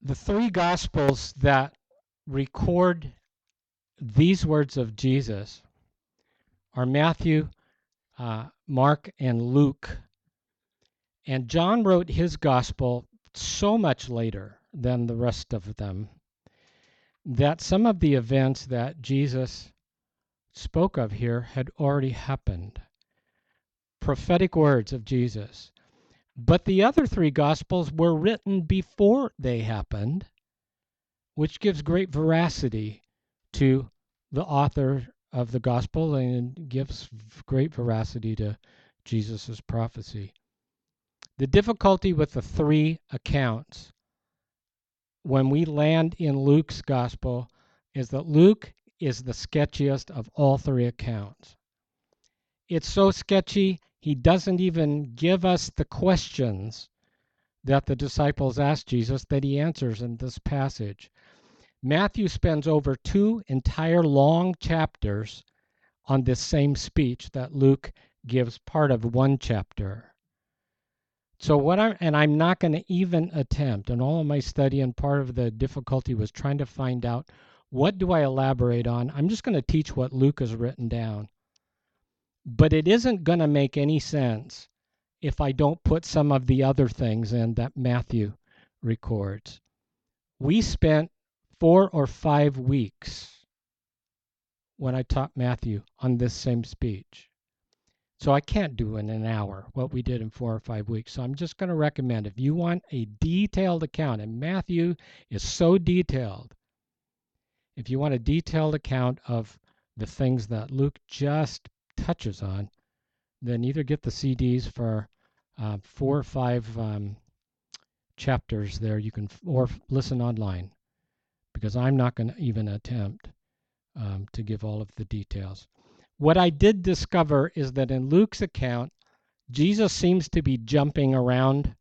the three Gospels that record these words of Jesus are Matthew, Mark, and Luke. And John wrote his Gospel so much later than the rest of them that some of the events that Jesus spoke of here had already happened. Prophetic words of Jesus. But the other three Gospels were written before they happened, which gives great veracity to the author of the Gospel and gives great veracity to Jesus' prophecy. The difficulty with the three accounts when we land in Luke's Gospel is that Luke is the sketchiest of all three accounts. It's so sketchy, he doesn't even give us the questions that the disciples asked Jesus that he answers in this passage. Matthew spends over 2 entire long chapters on this same speech that Luke gives part of 1 chapter. So I'm not going to even attempt, in all of my study, and part of the difficulty was trying to find out what do I elaborate on. I'm just going to teach what Luke has written down. But it isn't going to make any sense if I don't put some of the other things in that Matthew records. We spent 4 or 5 weeks when I taught Matthew on this same speech. So I can't do in an hour what we did in 4 or 5 weeks. So I'm just going to recommend, if you want a detailed account, and Matthew is so detailed, if you want a detailed account of the things that Luke just touches on, then either get the CDs for 4 or 5 chapters there, or listen online, because I'm not going to even attempt to give all of the details. What I did discover is that in Luke's account, Jesus seems to be jumping around.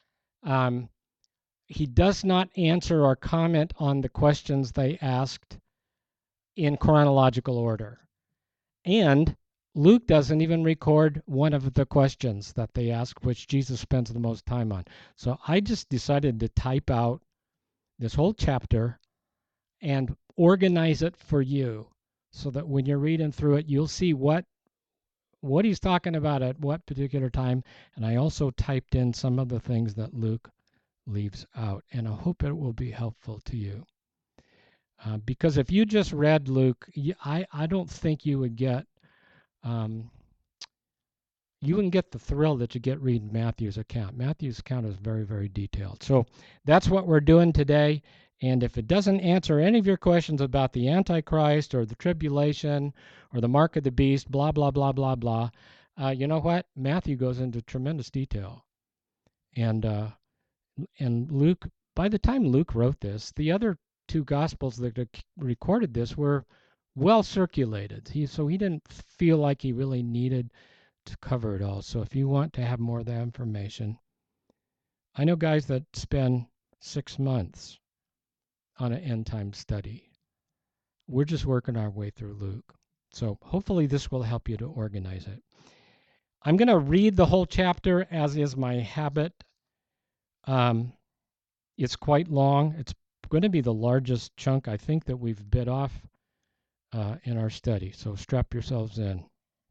He does not answer or comment on the questions they asked in chronological order. And Luke doesn't even record one of the questions that they ask, which Jesus spends the most time on. So I just decided to type out this whole chapter and organize it for you so that when you're reading through it, you'll see what he's talking about at what particular time. And I also typed in some of the things that Luke leaves out, and I hope it will be helpful to you. Because if you just read Luke, I don't think you would get the thrill that you get reading Matthew's account. Matthew's account is very, very detailed. So that's what we're doing today. And if it doesn't answer any of your questions about the Antichrist or the tribulation or the mark of the beast, blah, blah, blah, blah, blah, you know what? Matthew goes into tremendous detail. And Luke, by the time Luke wrote this, the other 2 Gospels that recorded this were well circulated. So he didn't feel like he really needed to cover it all. So if you want to have more of that information, I know guys that spend 6 months on an end time study. We're just working our way through Luke. So hopefully this will help you to organize it. I'm going to read the whole chapter, as is my habit. It's quite long. It's going to be the largest chunk, I think, that we've bit off in our study. So strap yourselves in.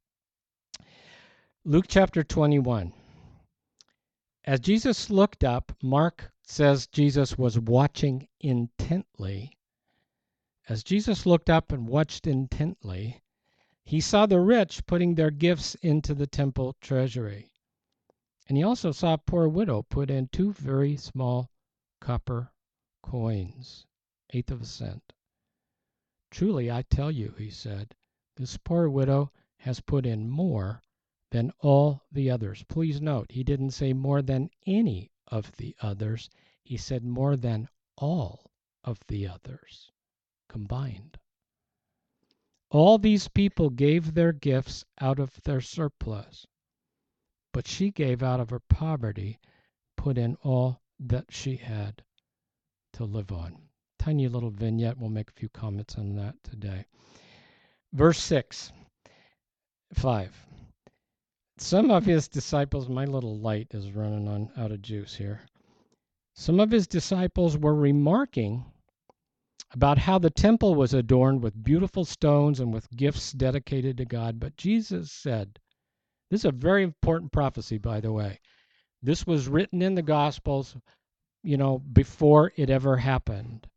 Luke chapter 21. As Jesus looked up, Mark says Jesus was watching intently. As Jesus looked up and watched intently, he saw the rich putting their gifts into the temple treasury. And he also saw a poor widow put in 2 very small copper coins, 1/8 of a cent. Truly, I tell you, he said, this poor widow has put in more than all the others. Please note, he didn't say more than any of the others. He said more than all of the others combined. All these people gave their gifts out of their surplus, but she gave out of her poverty, put in all that she had to live on. Tiny little vignette. We'll make a few comments on that today. Verse 5. Some of his disciples, my little light is running out of juice here. Some of his disciples were remarking about how the temple was adorned with beautiful stones and with gifts dedicated to God. But Jesus said, this is a very important prophecy, by the way. This was written in the Gospels, before it ever happened.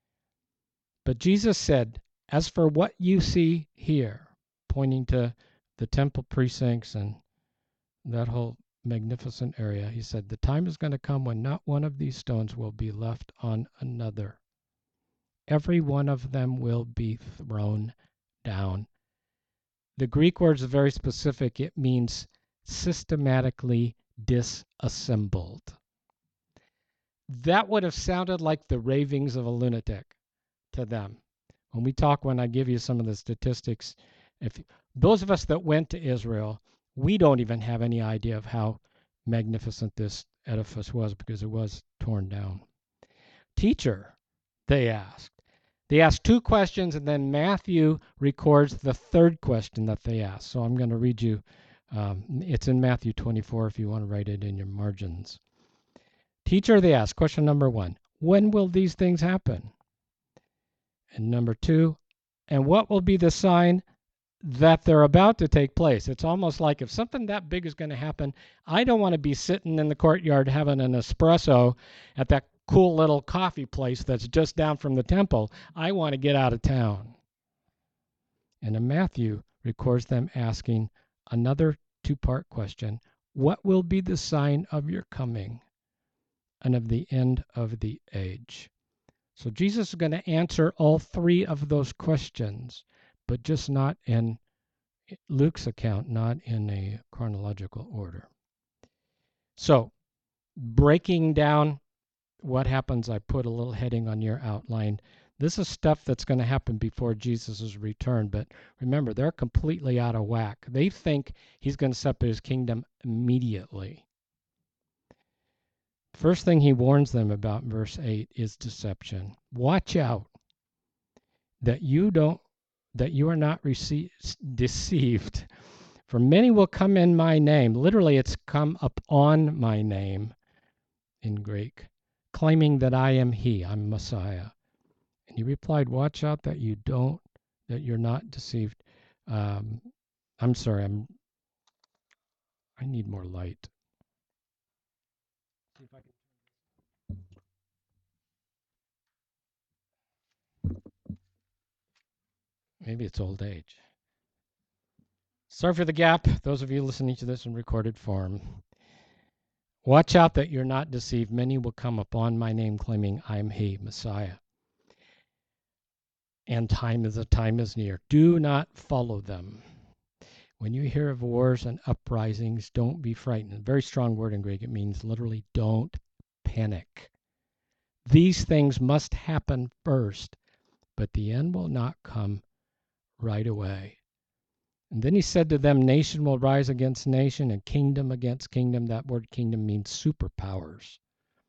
But Jesus said, as for what you see here, pointing to the temple precincts and that whole magnificent area, he said, the time is going to come when not one of these stones will be left on another. Every one of them will be thrown down. The Greek word is very specific. It means systematically disassembled. That would have sounded like the ravings of a lunatic to them. When I give you some of the statistics, if those of us that went to Israel, we don't even have any idea of how magnificent this edifice was because it was torn down. Teacher, they asked. They asked two questions, and then Matthew records the third question that they asked. So I'm going to read you. It's in Matthew 24 if you want to write it in your margins. Teacher, they asked, question number 1, when will these things happen? And number 2, and what will be the sign that they're about to take place? It's almost like if something that big is going to happen, I don't want to be sitting in the courtyard having an espresso at that cool little coffee place that's just down from the temple. I want to get out of town. And then Matthew records them asking another two-part question. What will be the sign of your coming and of the end of the age? So Jesus is going to answer all three of those questions, but just not in Luke's account, not in a chronological order. So, breaking down what happens, I put a little heading on your outline. This is stuff that's going to happen before Jesus' return, but remember, they're completely out of whack. They think he's going to set up his kingdom immediately. First thing he warns them about in verse 8 is deception. Watch out that you are not deceived. For many will come in my name. Literally, it's come upon my name in Greek, claiming that I am he, I'm Messiah. And he replied, watch out that you're not deceived. I'm sorry, I need more light. See if I can. Maybe it's old age. Sorry for the gap. Those of you listening to this in recorded form. Watch out that you're not deceived. Many will come upon my name claiming I am he, Messiah. And time is near. Do not follow them. When you hear of wars and uprisings, don't be frightened. Very strong word in Greek. It means literally don't panic. These things must happen first, but the end will not come right away. And then he said to them, nation will rise against nation and kingdom against kingdom. That word kingdom means superpowers.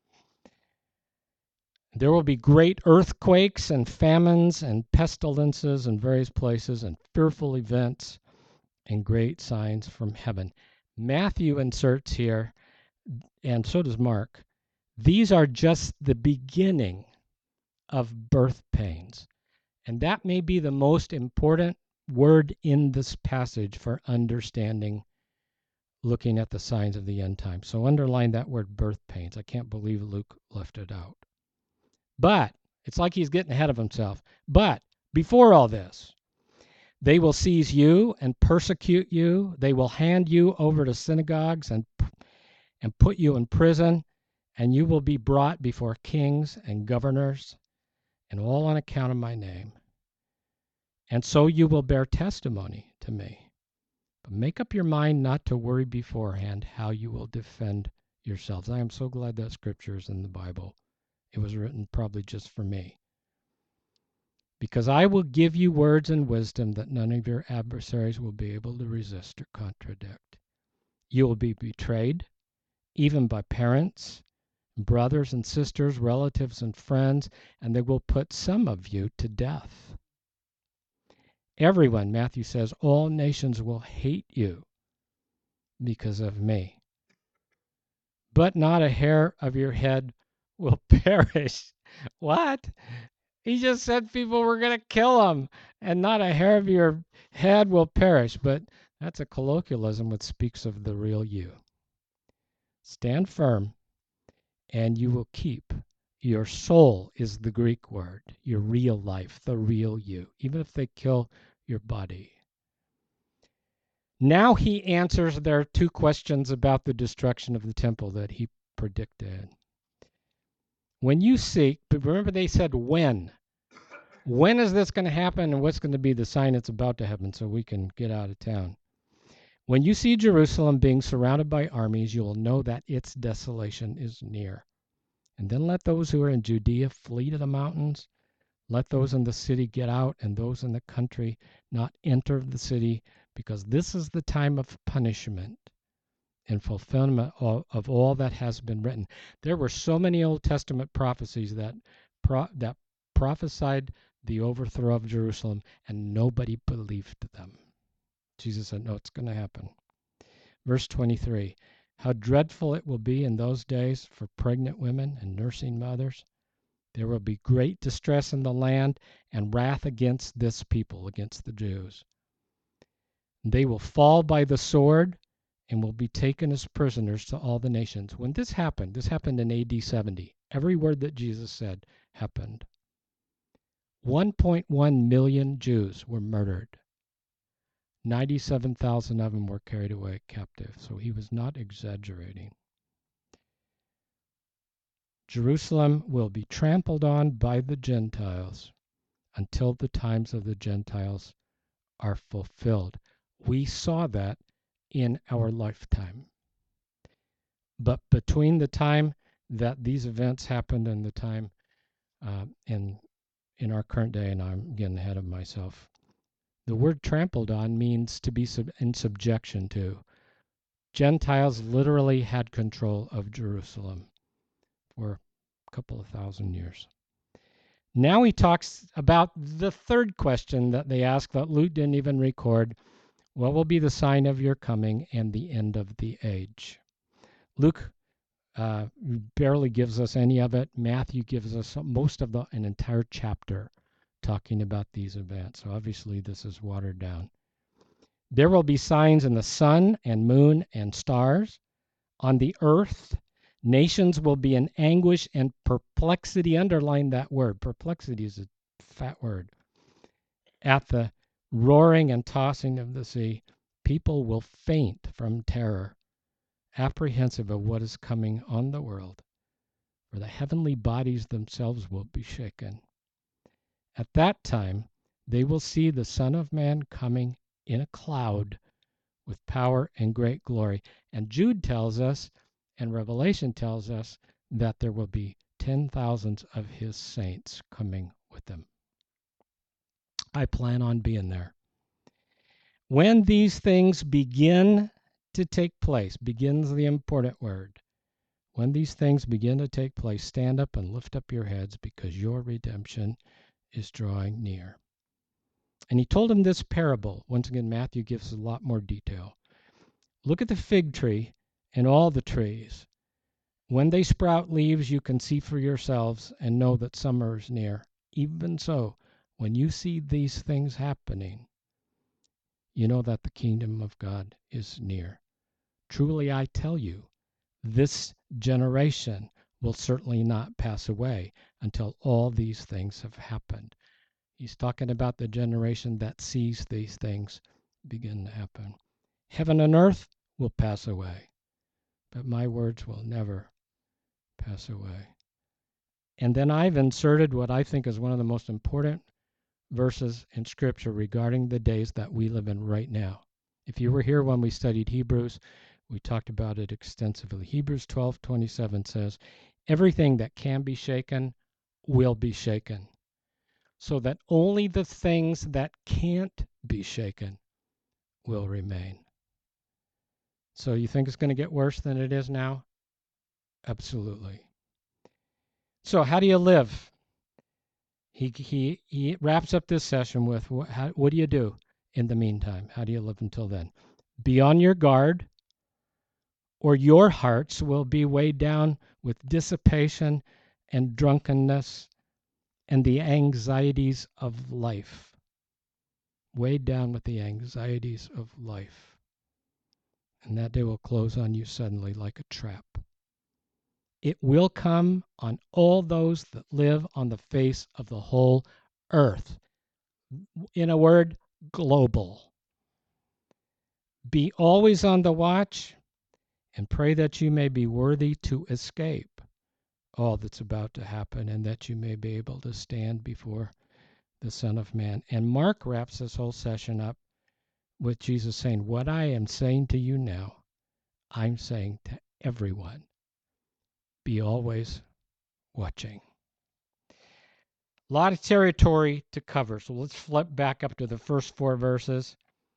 There will be great earthquakes and famines and pestilences in various places and fearful events and great signs from heaven. Matthew inserts here, and so does Mark, these are just the beginning of birth pains. And that may be the most important word in this passage for understanding, looking at the signs of the end time. So underline that word birth pains. I can't believe Luke left it out. But it's like he's getting ahead of himself. But before all this, they will seize you and persecute you. They will hand you over to synagogues and put you in prison, and you will be brought before kings and governors, and all on account of my name. And so you will bear testimony to me. But make up your mind not to worry beforehand how you will defend yourselves. I am so glad that scripture is in the Bible. It was written probably just for me. Because I will give you words and wisdom that none of your adversaries will be able to resist or contradict. You will be betrayed, even by parents, brothers and sisters, relatives and friends, and they will put some of you to death. Everyone, Matthew says, all nations will hate you because of me. But not a hair of your head will perish. What? He just said people were going to kill him, and not a hair of your head will perish. But that's a colloquialism which speaks of the real you. Stand firm, and you will keep. Your soul is the Greek word, your real life, the real you, even if they kill your body. Now he answers their two questions about the destruction of the temple that he predicted. When you seek, but remember they said when. When is this going to happen, and what's going to be the sign it's about to happen so we can get out of town? When you see Jerusalem being surrounded by armies, you will know that its desolation is near. And then let those who are in Judea flee to the mountains. Let those in the city get out, and those in the country not enter the city, because this is the time of punishment and fulfillment of all that has been written. There were so many Old Testament prophecies that prophesied the overthrow of Jerusalem, and nobody believed them. Jesus said, no, it's going to happen. Verse 23, how dreadful it will be in those days for pregnant women and nursing mothers. There will be great distress in the land and wrath against this people, against the Jews. They will fall by the sword and will be taken as prisoners to all the nations. When this happened in AD 70. Every word that Jesus said happened. 1.1 million Jews were murdered. 97,000 of them were carried away captive. So he was not exaggerating. Jerusalem will be trampled on by the Gentiles until the times of the Gentiles are fulfilled. We saw that in our lifetime. But between the time that these events happened and the time in our current day, and I'm getting ahead of myself, the word trampled on means to be in subjection to. Gentiles literally had control of Jerusalem for a couple of thousand years. Now he talks about the third question that they asked that Luke didn't even record. What will be the sign of your coming and the end of the age? Luke barely gives us any of it. Matthew gives us most of an entire chapter talking about these events. So obviously this is watered down. There will be signs in the sun and moon and stars. On the earth, nations will be in anguish and perplexity. Underline that word. Perplexity is a fat word. At the roaring and tossing of the sea, people will faint from terror, apprehensive of what is coming on the world, for the heavenly bodies themselves will be shaken. At that time, they will see the Son of Man coming in a cloud with power and great glory. And Jude tells us, and Revelation tells us, that there will be 10,000 of his saints coming with him. I plan on being there. When these things begin to take place, begins the important word. When these things begin to take place, stand up and lift up your heads, because your redemption is drawing near. And he told him this parable. Once again, Matthew gives a lot more detail. Look at the fig tree and all the trees. When they sprout leaves, you can see for yourselves and know that summer is near. Even so, when you see these things happening, you know that the kingdom of God is near. Truly, I tell you, this generation will certainly not pass away until all these things have happened. He's talking about the generation that sees these things begin to happen. Heaven and earth will pass away, but my words will never pass away. And then I've inserted what I think is one of the most important verses in Scripture regarding the days that we live in right now. If you were here when we studied Hebrews, we talked about it extensively. Hebrews 12:27 says, everything that can be shaken will be shaken, so that only the things that can't be shaken will remain. So you think it's going to get worse than it is now? Absolutely. So how do you live? He wraps up this session with, what do you do in the meantime? How do you live until then? Be on your guard, or your hearts will be weighed down with dissipation and drunkenness and the anxieties of life. Weighed down with the anxieties of life. And that day will close on you suddenly like a trap. It will come on all those that live on the face of the whole earth. In a word, global. Be always on the watch and pray that you may be worthy to escape all that's about to happen and that you may be able to stand before the Son of Man. And Mark wraps this whole session up with Jesus saying, what I am saying to you now, I'm saying to everyone. Be always watching. A lot of territory to cover, so let's flip back up to the first 4 verses.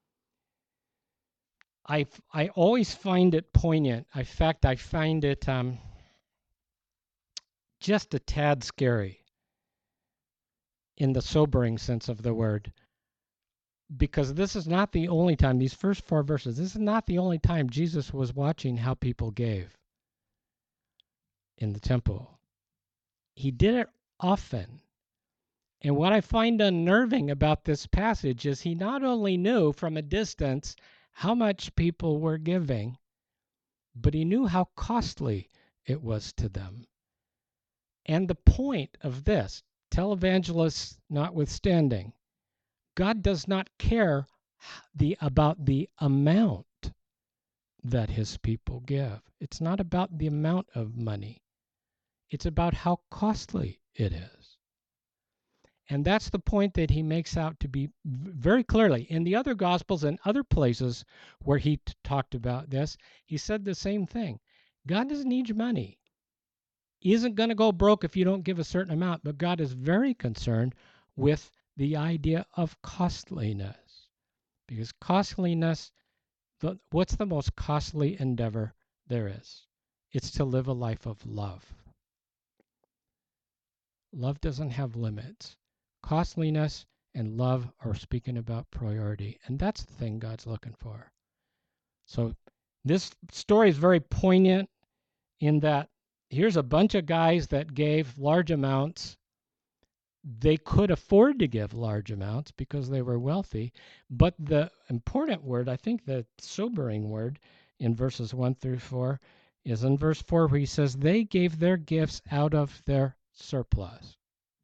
I always find it poignant. In fact, I find it just a tad scary in the sobering sense of the word, because this is not the only time, these first 4 verses, this is not the only time Jesus was watching how people gave in the temple. He did it often. And what I find unnerving about this passage is he not only knew from a distance how much people were giving, but he knew how costly it was to them. And the point of this, televangelists notwithstanding, God does not care about the amount that his people give. It's not about the amount of money. It's about how costly it is. And that's the point that he makes out to be very clearly. In the other Gospels and other places where he talked about this, he said the same thing. God doesn't need your money. He isn't going to go broke if you don't give a certain amount, but God is very concerned with the idea of costliness. Because costliness, what's the most costly endeavor there is? It's to live a life of love. Love doesn't have limits. Costliness and love are speaking about priority, and that's the thing God's looking for. So this story is very poignant in that here's a bunch of guys that gave large amounts. They could afford to give large amounts because they were wealthy, but the important word, I think the sobering word in verses 1 through 4 is in verse 4 where he says they gave their gifts out of their surplus.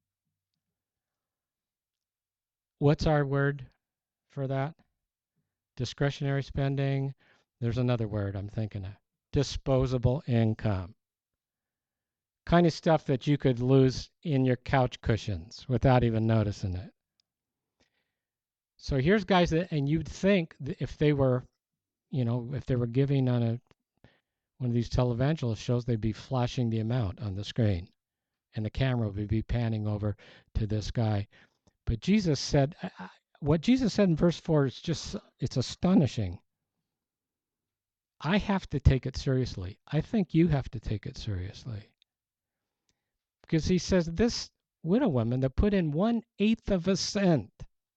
What's our word for that? Discretionary spending. There's another word I'm thinking of. Disposable income. Kind of stuff that you could lose in your couch cushions without even noticing it. So here's guys that, and you'd think that if they were, if they were giving on one of these televangelist shows, they'd be flashing the amount on the screen, and the camera would be panning over to this guy. But Jesus said, what Jesus said in verse 4 is it's astonishing. I have to take it seriously. I think you have to take it seriously. Because he says this widow woman that put in 1/8 of a cent.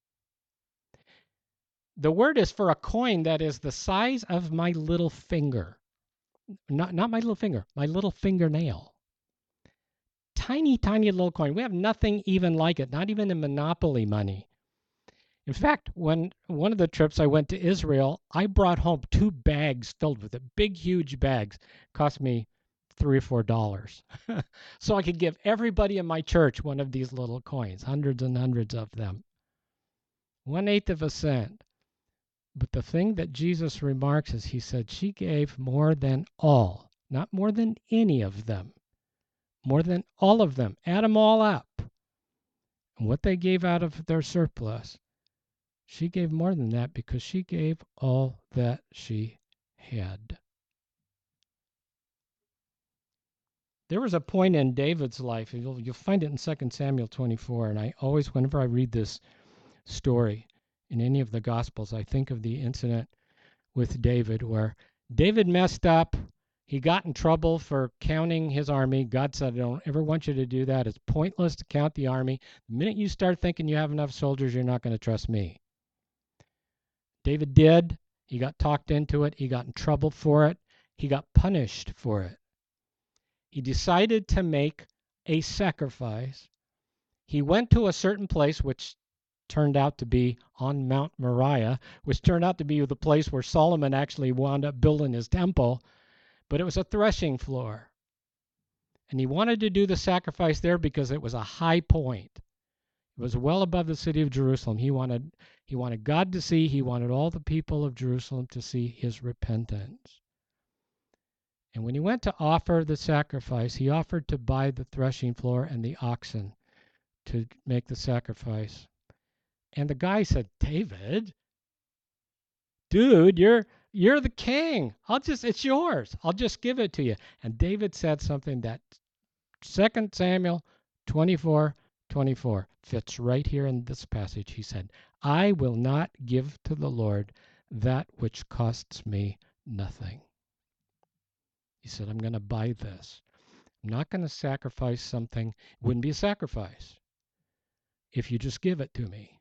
The word is for a coin that is the size of my little finger. Not my little finger, my little fingernail. Tiny, tiny little coin. We have nothing even like it, not even in Monopoly money. In fact, when one of the trips I went to Israel, I brought home 2 bags filled with it, big, huge bags. Cost me $3 or $4. So I could give everybody in my church one of these little coins, hundreds and hundreds of them. 1/8 of a cent. But the thing that Jesus remarks is he said she gave more than all, not more than any of them. More than all of them. Add them all up. And what they gave out of their surplus, she gave more than that because she gave all that she had. There was a point in David's life, you'll find it in 2 Samuel 24, and I always, whenever I read this story in any of the Gospels, I think of the incident with David where David messed up. He got in trouble for counting his army. God said, I don't ever want you to do that. It's pointless to count the army. The minute you start thinking you have enough soldiers, you're not going to trust me. David did. He got talked into it. He got in trouble for it. He got punished for it. He decided to make a sacrifice. He went to a certain place, which turned out to be on Mount Moriah, which turned out to be the place where Solomon actually wound up building his temple, but it was a threshing floor. And he wanted to do the sacrifice there because it was a high point. It was well above the city of Jerusalem. He wanted God to see, he wanted all the people of Jerusalem to see his repentance. And when he went to offer the sacrifice, he offered to buy the threshing floor and the oxen to make the sacrifice. And the guy said, "David, dude, you're the king. It's yours. I'll just give it to you." And David said something that 2 Samuel 24:24 fits right here in this passage. He said, "I will not give to the Lord that which costs me nothing." He said, "I'm going to buy this. I'm not going to sacrifice something. It wouldn't be a sacrifice if you just give it to me."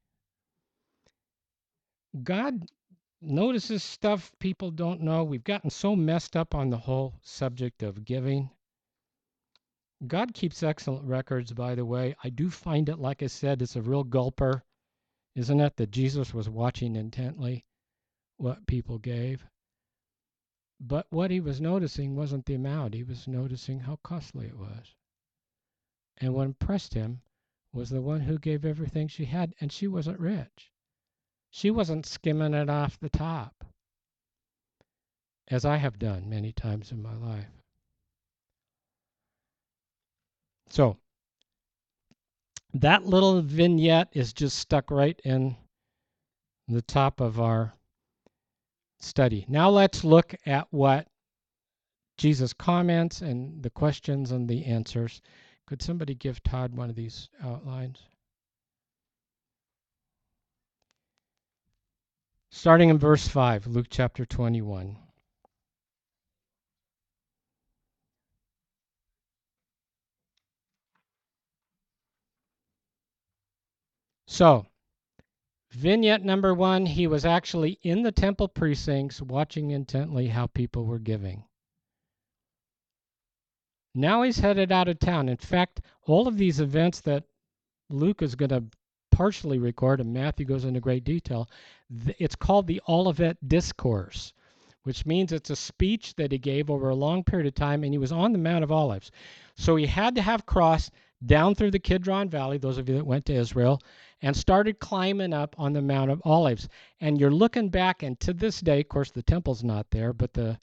God notices stuff people don't know. We've gotten so messed up on the whole subject of giving. God keeps excellent records, by the way. I do find it, like I said, it's a real gulper, isn't it, that Jesus was watching intently what people gave. But what he was noticing wasn't the amount. He was noticing how costly it was. And what impressed him was the one who gave everything she had, and she wasn't rich. She wasn't skimming it off the top, as I have done many times in my life. So that little vignette is just stuck right in the top of our study. Now let's look at what Jesus comments and the questions and the answers. Could somebody give Todd one of these outlines? Starting in verse 5, Luke chapter 21. So, vignette number 1, he was actually in the temple precincts watching intently how people were giving. Now he's headed out of town. In fact, all of these events that Luke is going to partially record, and Matthew goes into great detail, it's called the Olivet Discourse, which means it's a speech that he gave over a long period of time, and he was on the Mount of Olives. So he had to have crossed down through the Kidron Valley, those of you that went to Israel, and started climbing up on the Mount of Olives. And you're looking back, and to this day, of course, the temple's not there, but that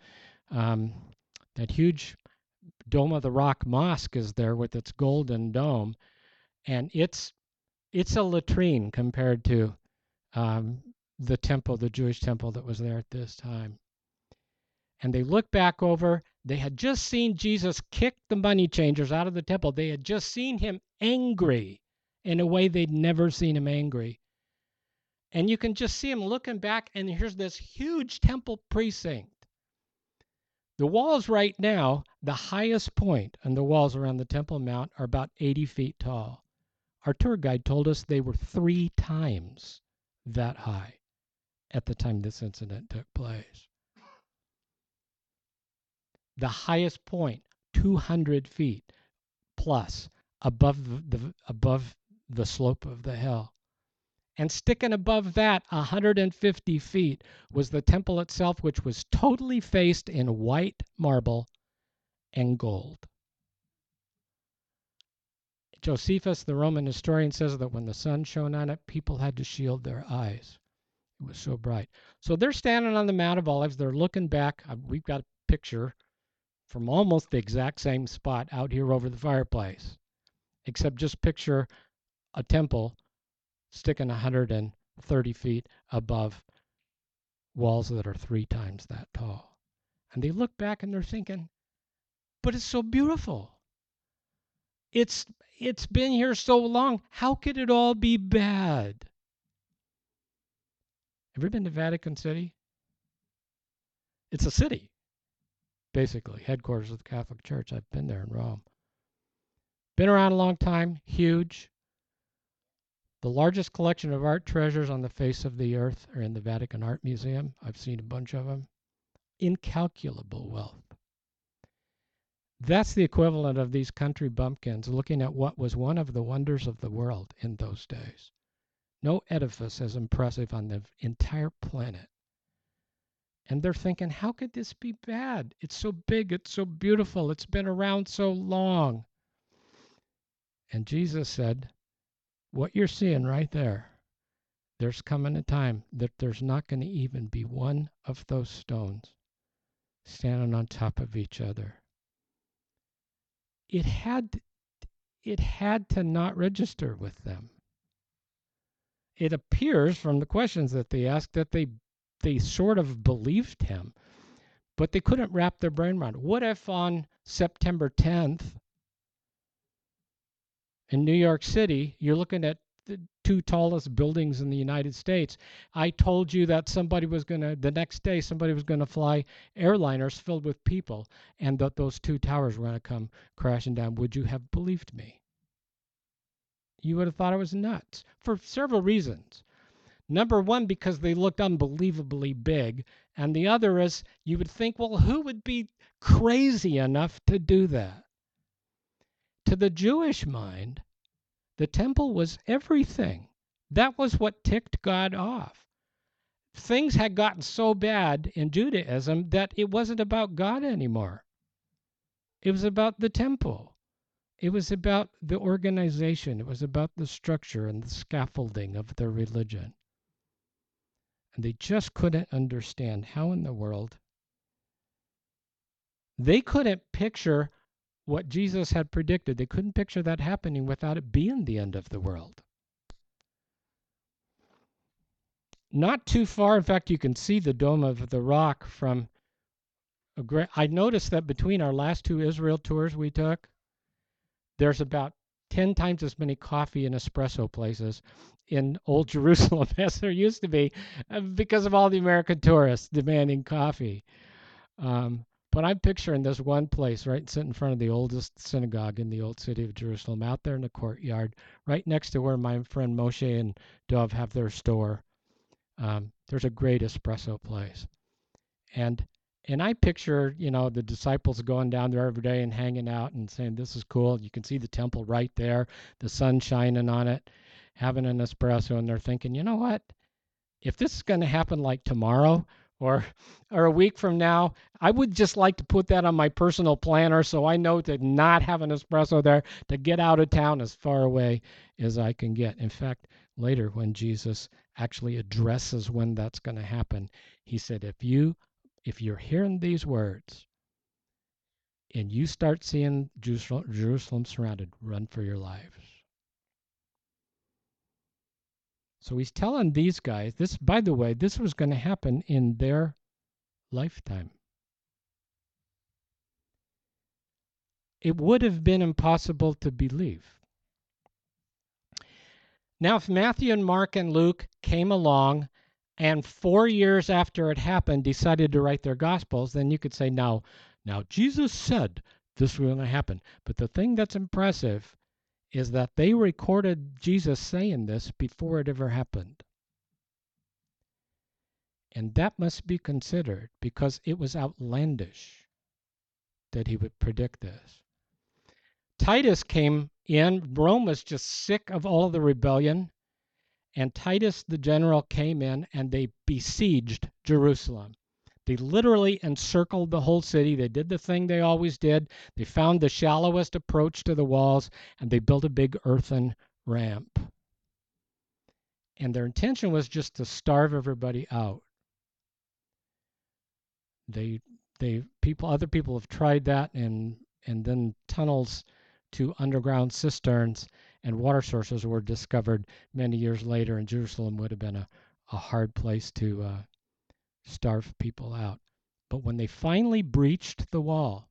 huge Dome of the Rock Mosque is there with its golden dome, and it's a latrine compared to the temple, the Jewish temple that was there at this time. And they look back over, they had just seen Jesus kick the money changers out of the temple. They had just seen him angry in a way they'd never seen him angry. And you can just see him looking back, and here's this huge temple precinct. The walls right now, the highest point on the walls around the Temple Mount are about 80 feet tall. Our tour guide told us they were 3 times that high at the time this incident took place. The highest point, 200 feet plus above the slope of the hill. And sticking above that 150 feet was the temple itself, which was totally faced in white marble and gold. Josephus, the Roman historian, says that when the sun shone on it, people had to shield their eyes. It was so bright. So they're standing on the Mount of Olives. They're looking back. We've got a picture from almost the exact same spot out here over the fireplace, except just picture a temple sticking 130 feet above walls that are 3 times that tall. And they look back and they're thinking, but it's so beautiful. It's been here so long. How could it all be bad? Have you been to Vatican City? It's a city, basically, headquarters of the Catholic Church. I've been there in Rome. Been around a long time, huge. The largest collection of art treasures on the face of the earth are in the Vatican Art Museum. I've seen a bunch of them. Incalculable wealth. That's the equivalent of these country bumpkins looking at what was one of the wonders of the world in those days. No edifice as impressive on the entire planet. And they're thinking, how could this be bad? It's so big, it's so beautiful, it's been around so long. And Jesus said, what you're seeing right there, there's coming a time that there's not going to even be one of those stones standing on top of each other. It had to not register with them. It appears from the questions that they asked that they sort of believed him, but they couldn't wrap their brain around it. What if on September 10th in New York City, you're looking at the two tallest buildings in the United States? I told you that the next day, somebody was going to fly airliners filled with people, and that those two towers were going to come crashing down. Would you have believed me? You would have thought I was nuts for several reasons. Number one, because they looked unbelievably big. And the other is you would think, well, who would be crazy enough to do that? To the Jewish mind, the temple was everything. That was what ticked God off. Things had gotten so bad in Judaism that it wasn't about God anymore. It was about the temple. It was about the organization. It was about the structure and the scaffolding of their religion. And they just couldn't understand how in the world. They couldn't picture what Jesus had predicted. They couldn't picture that happening without it being the end of the world. Not too far, in fact, you can see the Dome of the Rock from a great. I noticed that between our last two Israel tours we took, there's about 10 times as many coffee and espresso places in Old Jerusalem as there used to be because of all the American tourists demanding coffee. But I'm picturing this one place right sitting in front of the oldest synagogue in the old city of Jerusalem, out there in the courtyard, right next to where my friend Moshe and Dov have their store. There's a great espresso place. And I picture, the disciples going down there every day and hanging out and saying, this is cool. You can see the temple right there, the sun shining on it, having an espresso. And they're thinking, you know what? If this is going to happen like tomorrow or a week from now, I would just like to put that on my personal planner so I know to not have an espresso there, to get out of town as far away as I can get. In fact, later when Jesus actually addresses when that's going to happen, he said, if you're hearing these words and you start seeing Jerusalem surrounded, run for your lives. So he's telling these guys, this, by the way, this was going to happen in their lifetime. It would have been impossible to believe. Now, if Matthew and Mark and Luke came along and 4 years after it happened decided to write their Gospels, then you could say, now Jesus said this was going to happen. But the thing that's impressive is that they recorded Jesus saying this before it ever happened. And that must be considered because it was outlandish that he would predict this. Titus came in. Rome was just sick of all the rebellion. And Titus the general came in and they besieged Jerusalem. They literally encircled the whole city. They did the thing they always did. They found the shallowest approach to the walls and they built a big earthen ramp. And their intention was just to starve everybody out. Other people have tried that, and then tunnels to underground cisterns and water sources were discovered many years later, and Jerusalem would have been a hard place to starve people out. But when they finally breached the wall,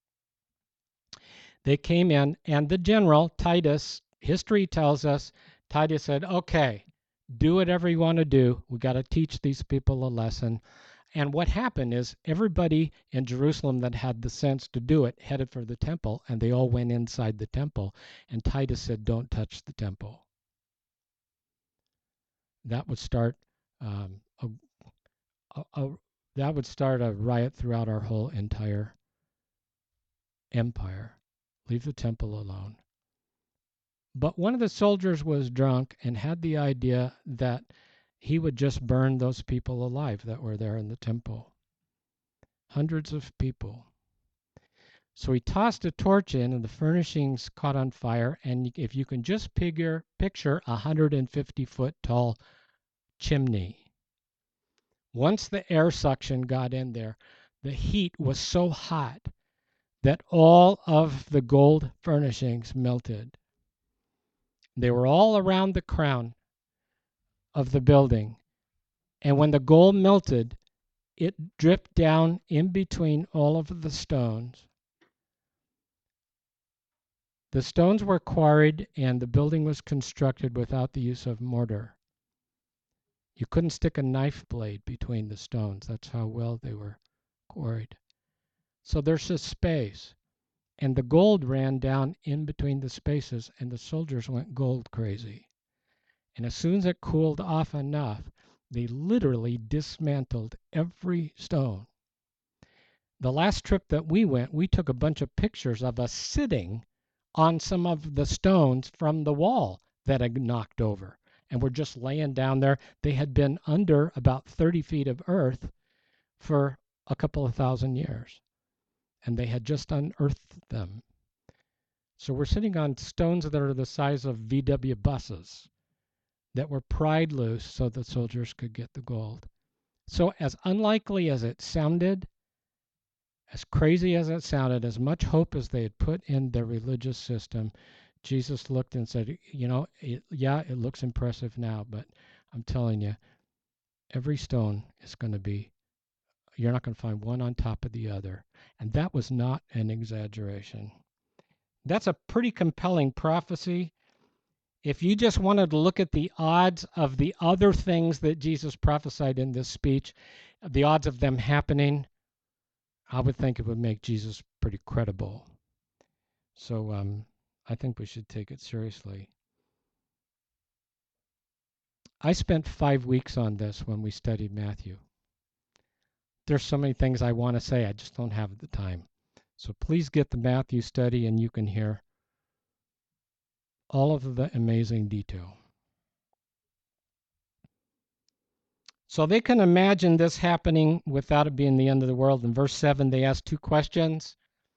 they came in, and the general, Titus, history tells us, Titus said, okay, do whatever you want to do. We got to teach these people a lesson. And what happened is everybody in Jerusalem that had the sense to do it headed for the temple, and they all went inside the temple. And Titus said, don't touch the temple. That would start a riot throughout our whole entire empire. Leave the temple alone. But one of the soldiers was drunk and had the idea that he would just burn those people alive that were there in the temple. Hundreds of people. So he tossed a torch in and the furnishings caught on fire. And if you can just picture a 150-foot tall chimney. Once the air suction got in there, the heat was so hot that all of the gold furnishings melted. They were all around the crown of the building. And when the gold melted, it dripped down in between all of the stones. The stones were quarried and the building was constructed without the use of mortar. You couldn't stick a knife blade between the stones. That's how well they were quarried. So there's a space. And the gold ran down in between the spaces, and the soldiers went gold crazy. And as soon as it cooled off enough, they literally dismantled every stone. The last trip that we went, we took a bunch of pictures of us sitting on some of the stones from the wall that had knocked over. And we're just laying down there. They had been under about 30 feet of earth for a couple of thousand years. And they had just unearthed them. So we're sitting on stones that are the size of VW buses that were pried loose so the soldiers could get the gold. So as unlikely as it sounded, as crazy as it sounded, as much hope as they had put in their religious system, Jesus looked and said, it looks impressive now, but I'm telling you, every stone is going to be, you're not going to find one on top of the other. And that was not an exaggeration. That's a pretty compelling prophecy. If you just wanted to look at the odds of the other things that Jesus prophesied in this speech, the odds of them happening, I would think it would make Jesus pretty credible. So I think we should take it seriously. I spent 5 weeks on this when we studied Matthew. There's so many things I want to say, I just don't have the time. So please get the Matthew study and you can hear all of the amazing detail. So they can imagine this happening without it being the end of the world. In verse 7, they ask 2 questions.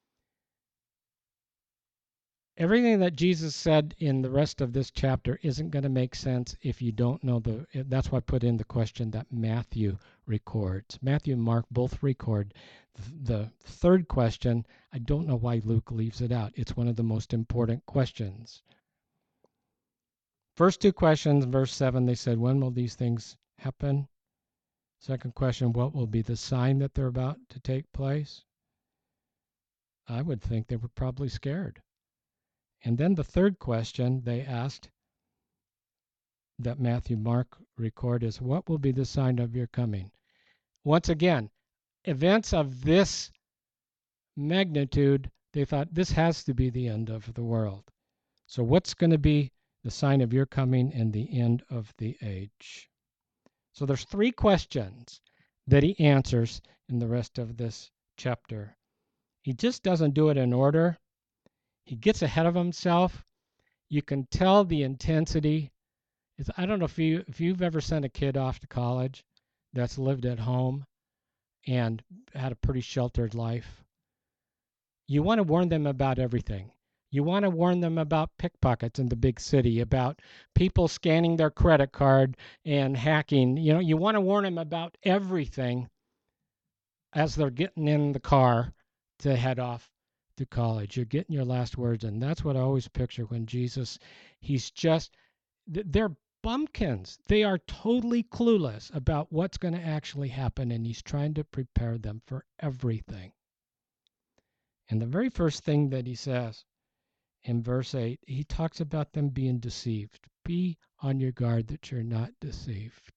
Everything that Jesus said in the rest of this chapter isn't going to make sense if you don't know that's why I put in the question that Matthew records. Matthew and Mark both record the third question. I don't know why Luke leaves it out. It's one of the most important questions. First 2 questions, verse 7, they said, when will these things happen? Second question, what will be the sign that they're about to take place? I would think they were probably scared. And then the third question they asked that Matthew and Mark record is, what will be the sign of your coming? Once again, events of this magnitude, they thought this has to be the end of the world. So what's going to be the sign of your coming and the end of the age? So there's 3 questions that he answers in the rest of this chapter. He just doesn't do it in order. He gets ahead of himself. You can tell the intensity. I don't know if you've ever sent a kid off to college that's lived at home and had a pretty sheltered life. You want to warn them about everything. You want to warn them about pickpockets in the big city, about people scanning their credit card and hacking. You want to warn them about everything as they're getting in the car to head off to college. You're getting your last words, and that's what I always picture when Jesus, they're bumpkins. They are totally clueless about what's going to actually happen, and he's trying to prepare them for everything. And the very first thing that he says in verse 8, he talks about them being deceived. Be on your guard that you're not deceived.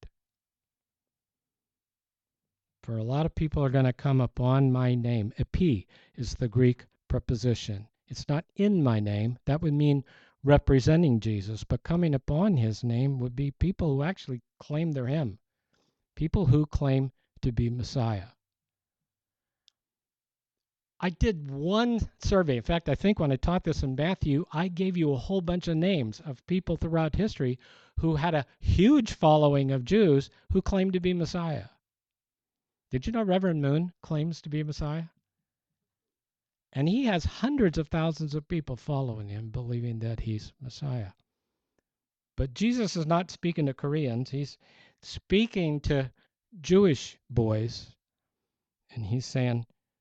For a lot of people are going to come upon my name. Epi is the Greek preposition. It's not in my name. That would mean representing Jesus, but coming upon his name would be people who actually claim they're him, people who claim to be Messiah. I did one survey. In fact, I think when I taught this in Matthew, I gave you a whole bunch of names of people throughout history who had a huge following of Jews who claimed to be Messiah. Did you know Reverend Moon claims to be Messiah? And he has hundreds of thousands of people following him, believing that he's Messiah. But Jesus is not speaking to Koreans. He's speaking to Jewish boys. And he's saying,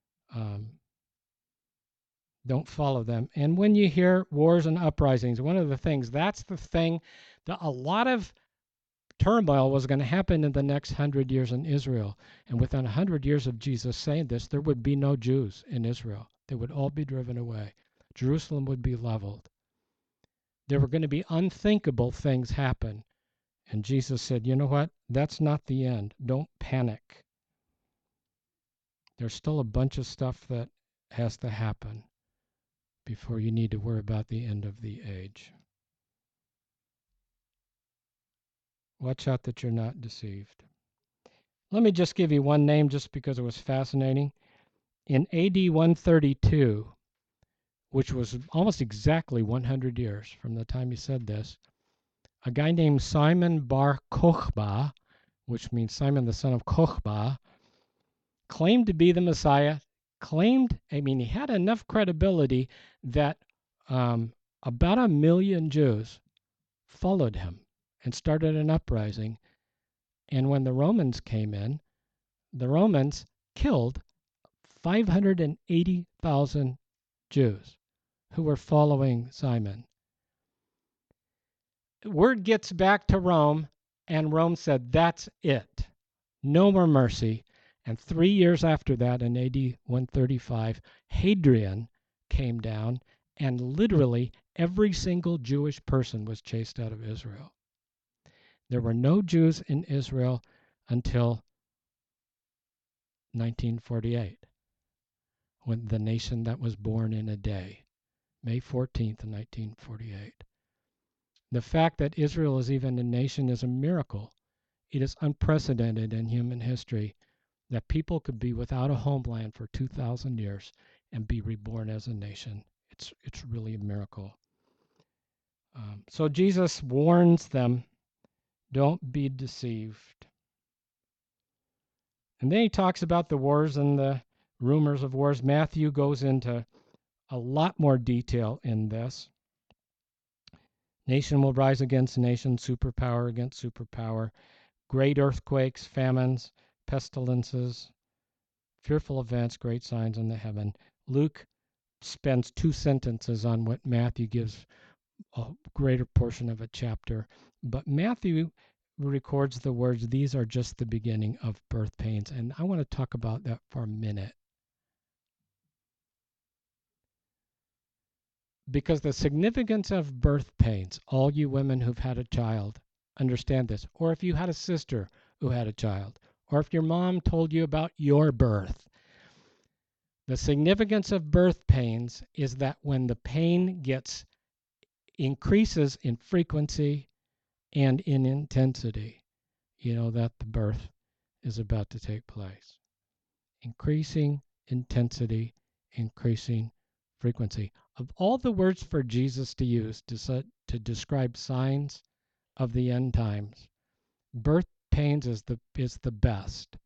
don't follow them. And when you hear wars and uprisings, one of the things, that's the thing that a lot of turmoil was going to happen in the next 100 years in Israel. And within 100 years of Jesus saying this, there would be no Jews in Israel. They would all be driven away. Jerusalem would be leveled. There were going to be unthinkable things happen. And Jesus said, you know what? That's not the end. Don't panic. There's still a bunch of stuff that has to happen before you need to worry about the end of the age. Watch out that you're not deceived. Let me just give you one name just because it was fascinating. In AD 132, which was almost exactly 100 years from the time he said this, a guy named Simon Bar Kokhba, which means Simon the son of Kokhba, claimed to be the Messiah, he had enough credibility that about 1 million Jews followed him and started an uprising. And when the Romans came in, the Romans killed 580,000 Jews who were following Simon. Word gets back to Rome, and Rome said, that's it. No more mercy. And 3 years after that, in AD 135, Hadrian came down, and literally every single Jewish person was chased out of Israel. There were no Jews in Israel until 1948, when the nation that was born in a day, May 14th, 1948. The fact that Israel is even a nation is a miracle. It is unprecedented in human history that people could be without a homeland for 2,000 years and be reborn as a nation. It's really a miracle. So Jesus warns them, don't be deceived. And then he talks about the wars and the rumors of wars. Matthew goes into a lot more detail in this. Nation will rise against nation, superpower against superpower, great earthquakes, famines, pestilences, fearful events, great signs in the heaven. Luke spends 2 sentences on what Matthew gives a greater portion of a chapter. But Matthew records the words, these are just the beginning of birth pains. And I want to talk about that for a minute. Because the significance of birth pains, all you women who've had a child understand this. Or if you had a sister who had a child, or if your mom told you about your birth, the significance of birth pains is that when the pain increases in frequency and in intensity, you know that the birth is about to take place. Increasing intensity, increasing frequency. Of all the words for Jesus to use to describe signs of the end times, birth pains is the best.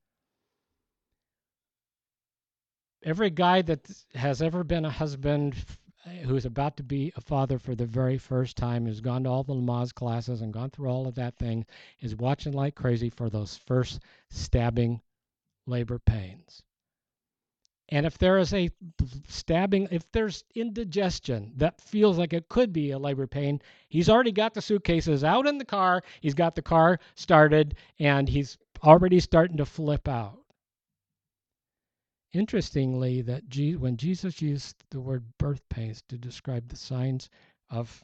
Every guy that has ever been a husband who's about to be a father for the very first time, who's gone to all the Lamaze classes and gone through all of that thing, is watching like crazy for those first stabbing labor pains. And if there is a stabbing, if there's indigestion that feels like it could be a labor pain, he's already got the suitcases out in the car, he's got the car started, and he's already starting to flip out. Interestingly, that when Jesus used the word birth pains to describe the signs of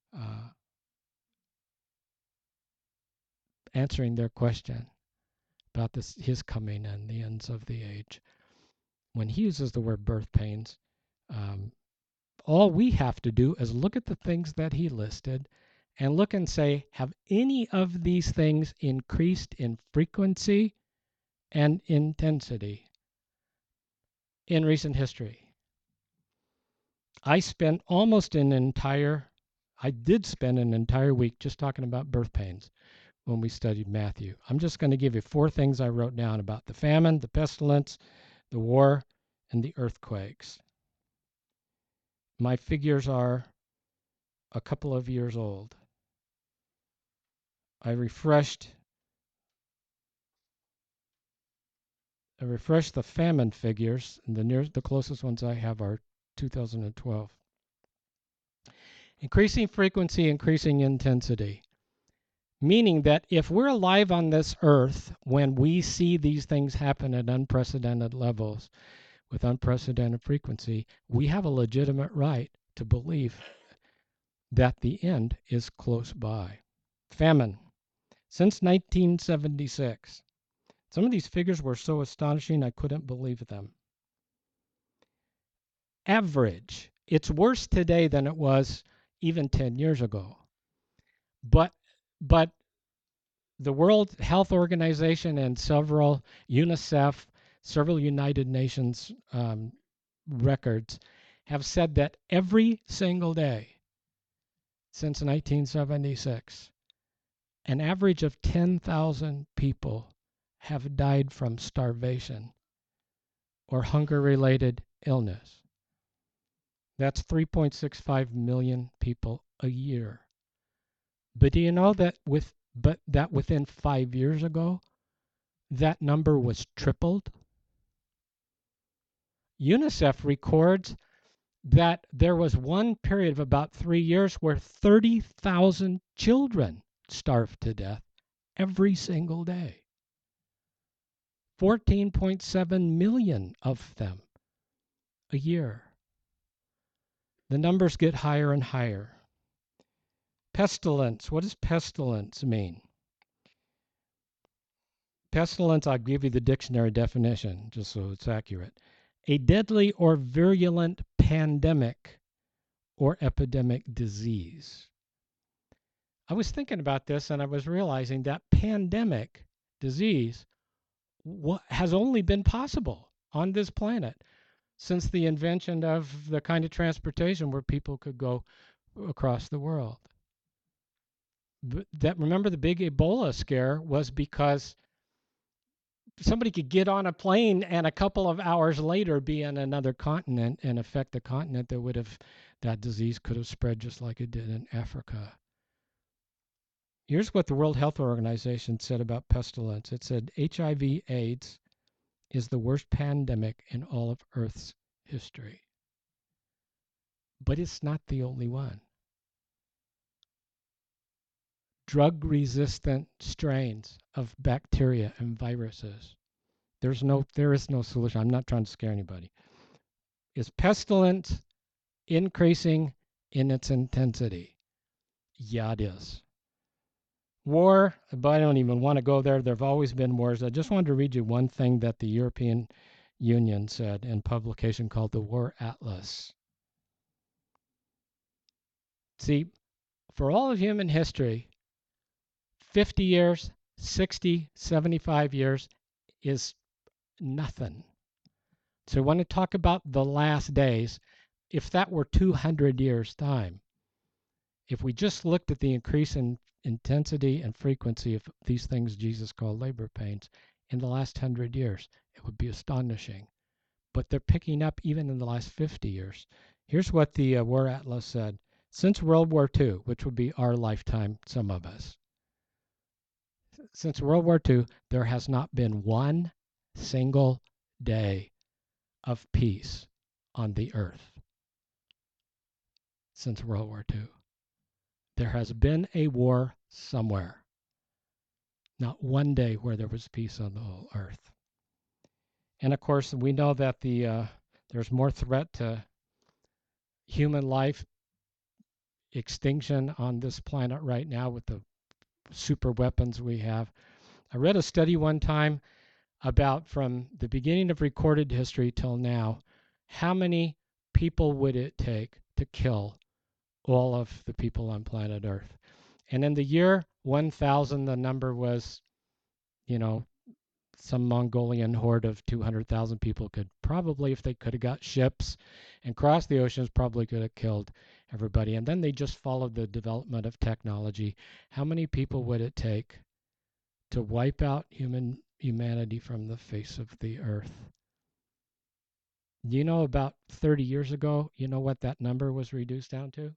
answering their question about his coming and the ends of the age, when he uses the word birth pains, all we have to do is look at the things that he listed and look and say, have any of these things increased in frequency and intensity in recent history? I did spend an entire week just talking about birth pains when we studied Matthew. I'm just going to give you 4 things I wrote down about the famine, the pestilence, the war, and the earthquakes. My figures are a couple of years old. I refreshed the famine figures, and the closest ones I have are 2012. Increasing frequency, increasing intensity. Meaning that if we're alive on this earth when we see these things happen at unprecedented levels with unprecedented frequency, we have a legitimate right to believe that the end is close by. Famine. Since 1976. Some of these figures were so astonishing I couldn't believe them. Average. It's worse today than it was even 10 years ago. But the World Health Organization and several UNICEF, several United Nations records have said that every single day since 1976, an average of 10,000 people have died from starvation or hunger-related illness. That's 3.65 million people a year. But do you know that within 5 years ago, that number was tripled? UNICEF records that there was one period of about 3 years where 30,000 children starved to death every single day. 14.7 million of them a year. The numbers get higher and higher. Pestilence. What does pestilence mean? Pestilence, I'll give you the dictionary definition just so it's accurate. A deadly or virulent pandemic or epidemic disease. I was thinking about this and I was realizing that pandemic disease has only been possible on this planet since the invention of the kind of transportation where people could go across the world. Remember the big Ebola scare was because somebody could get on a plane and a couple of hours later be on another continent and affect the continent that disease could have spread just like it did in Africa. Here's what the World Health Organization said about pestilence. It said HIV/AIDS is the worst pandemic in all of Earth's history. But it's not the only one. Drug-resistant strains of bacteria and viruses. There is no solution. I'm not trying to scare anybody. Is pestilence increasing in its intensity? Yeah, it is. War, but I don't even want to go there. There have always been wars. I just wanted to read you one thing that the European Union said in a publication called the War Atlas. See, for all of human history, 50 years, 60, 75 years is nothing. So when I talk about the last days, if that were 200 years' time, if we just looked at the increase in intensity and frequency of these things Jesus called labor pains in the last 100 years, it would be astonishing. But they're picking up even in the last 50 years. Here's what the War Atlas said. Since World War II, which would be our lifetime, some of us, since World War II, there has not been one single day of peace on the earth since World War II. There has been a war somewhere. Not one day where there was peace on the whole earth. And of course, we know that there's more threat to human life extinction on this planet right now with the super weapons we have. I read a study one time about from the beginning of recorded history till now, how many people would it take to kill all of the people on planet Earth? And in the year 1000, the number was, some Mongolian horde of 200,000 people could probably, if they could have got ships and crossed the oceans, probably could have killed everybody. And then they just followed the development of technology. How many people would it take to wipe out humanity from the face of the earth? Do you know about 30 years ago, you know what that number was reduced down to?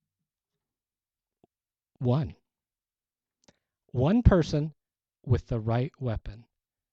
One. One person with the right weapon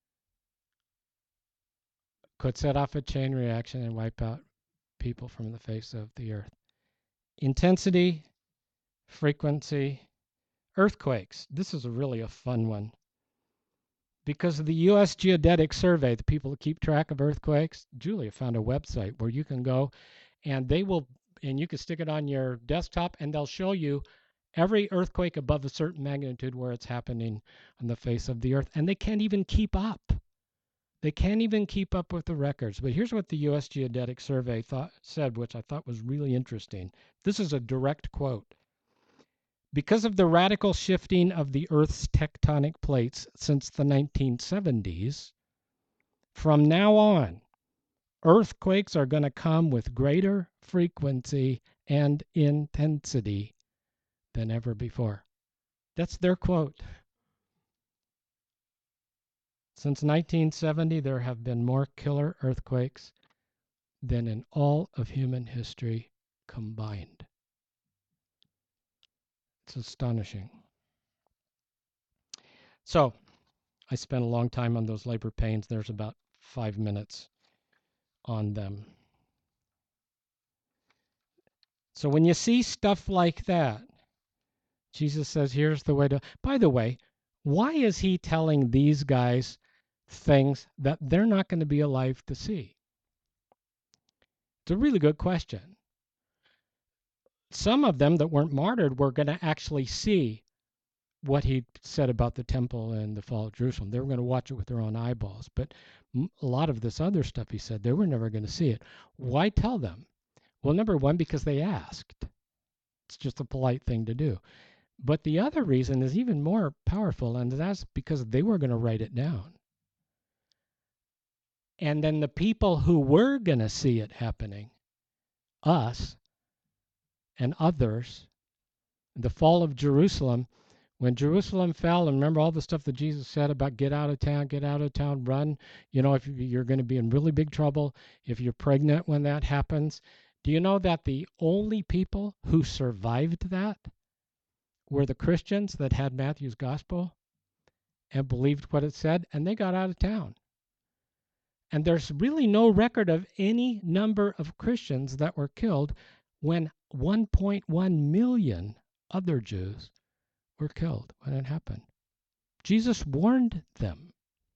could set off a chain reaction and wipe out people from the face of the earth. Intensity, frequency, earthquakes. This is really a fun one. Because of the U.S. Geodetic Survey, the people that keep track of earthquakes, Julia found a website where you can go and they will, and you can stick it on your desktop and they'll show you every earthquake above a certain magnitude where it's happening on the face of the earth. And they can't even keep up. They can't even keep up with the records. But here's what the U.S. Geodetic Survey said, which I thought was really interesting. This is a direct quote. Because of the radical shifting of the Earth's tectonic plates since the 1970s, from now on, earthquakes are going to come with greater frequency and intensity than ever before. That's their quote. Since 1970, there have been more killer earthquakes than in all of human history combined. It's astonishing. So, I spent a long time on those labor pains. There's about 5 minutes on them. So when you see stuff like that, Jesus says, here's the way to... By the way, why is he telling these guys things that they're not going to be alive to see? It's a really good question. Some of them that weren't martyred were going to actually see what he said about the temple and the fall of Jerusalem. They were going to watch it with their own eyeballs. But a lot of this other stuff he said, they were never going to see it. Why tell them? Well, number one, because they asked. It's just a polite thing to do. But the other reason is even more powerful, and that's because they were going to write it down. And then the people who were going to see it happening, us and others, the fall of Jerusalem, when Jerusalem fell, and remember all the stuff that Jesus said about get out of town, run. You know, if you're going to be in really big trouble, if you're pregnant when that happens. Do you know that the only people who survived that were the Christians that had Matthew's gospel and believed what it said, and they got out of town. And there's really no record of any number of Christians that were killed when 1.1 million other Jews were killed when it happened. Jesus warned them.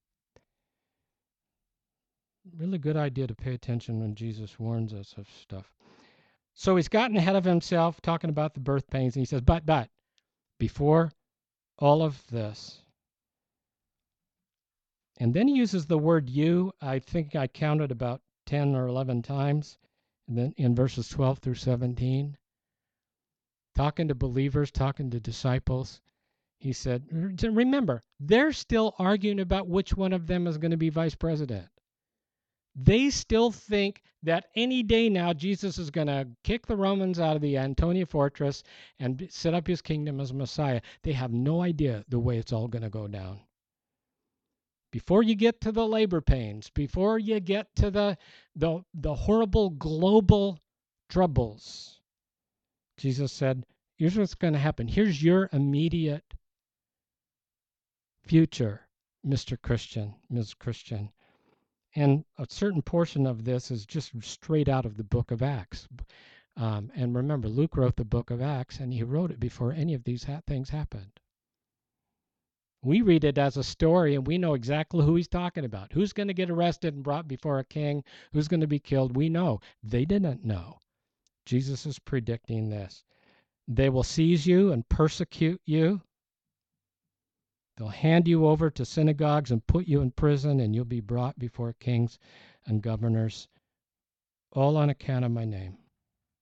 Really good idea to pay attention when Jesus warns us of stuff. So he's gotten ahead of himself talking about the birth pains, and he says, but, before all of this. And then he uses the word you. I think I counted about 10 or 11 times and then in verses 12 through 17. Talking to believers, talking to disciples. He said, remember, they're still arguing about which one of them is going to be vice president. They still think that any day now Jesus is going to kick the Romans out of the Antonia fortress and set up his kingdom as Messiah. They have no idea the way it's all going to go down. Before you get to the labor pains, before you get to the horrible global troubles, Jesus said, here's what's going to happen. Here's your immediate future, Mr. Christian, Ms. Christian. And a certain portion of this is just straight out of the book of Acts. And remember, Luke wrote the book of Acts, and he wrote it before any of these things happened. We read it as a story, and we know exactly who he's talking about. Who's going to get arrested and brought before a king? Who's going to be killed? We know. They didn't know. Jesus is predicting this. They will seize you and persecute you. They'll hand you over to synagogues and put you in prison, and you'll be brought before kings and governors, all on account of my name.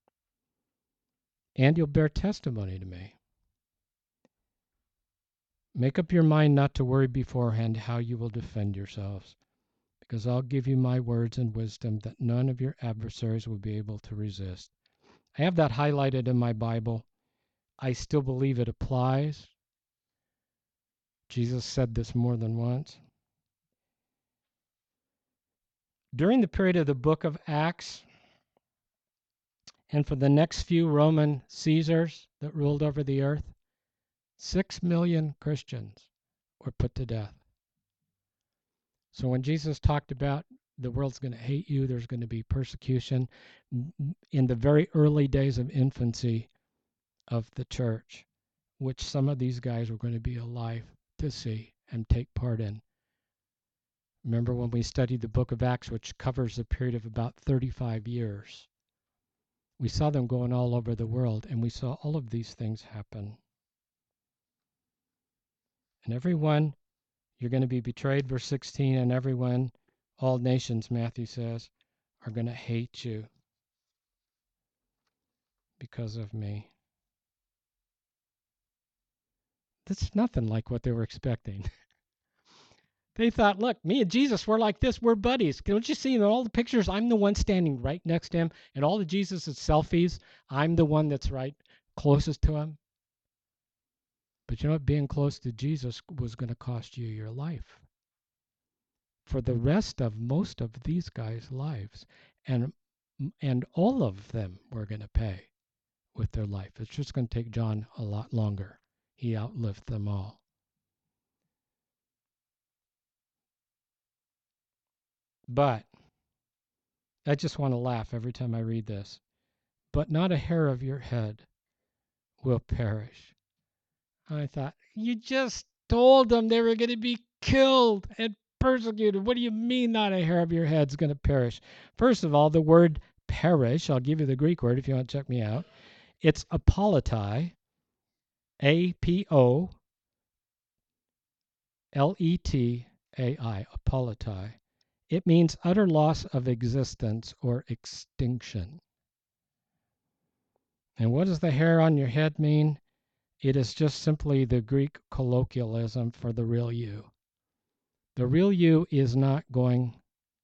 And you'll bear testimony to me. Make up your mind not to worry beforehand how you will defend yourselves, because I'll give you my words and wisdom that none of your adversaries will be able to resist. I have that highlighted in my Bible. I still believe it applies. Jesus said this more than once. During the period of the book of Acts, and for the next few Roman Caesars that ruled over the earth, 6 million Christians were put to death. So when Jesus talked about the world's going to hate you, there's going to be persecution, in the very early days of infancy of the church, which some of these guys were going to be alive to see and take part in. Remember when we studied the book of Acts, which covers a period of about 35 years, we saw them going all over the world, and we saw all of these things happen. And everyone, you're going to be betrayed, verse 16, and everyone, all nations, Matthew says, are going to hate you because of me. That's nothing like what they were expecting. They thought, look, me and Jesus, we're like this. We're buddies. Don't you see in all the pictures, I'm the one standing right next to him. And all the Jesus' selfies, I'm the one that's right closest to him. But you know what? Being close to Jesus was going to cost you your life. For the rest of most of these guys' lives. And all of them were going to pay with their life. It's just going to take John a lot longer. He outlived them all. But I just want to laugh every time I read this. But not a hair of your head will perish. I thought, you just told them they were going to be killed and persecuted. What do you mean not a hair of your head's going to perish? First of all, the word perish, I'll give you the Greek word if you want to check me out. It's apoletai, A-P-O-L-E-T-A-I, apoletai. It means utter loss of existence or extinction. And what does the hair on your head mean? It is just simply the Greek colloquialism for the real you. The real you is not going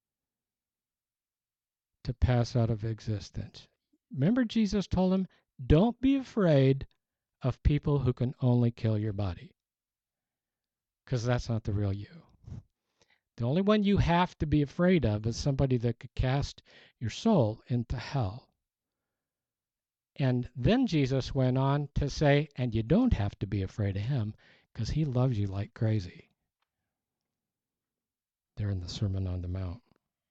to pass out of existence. Remember, Jesus told him, don't be afraid of people who can only kill your body, because that's not the real you. The only one you have to be afraid of is somebody that could cast your soul into hell. And then Jesus went on to say, and you don't have to be afraid of him, because he loves you like crazy. There in the Sermon on the Mount.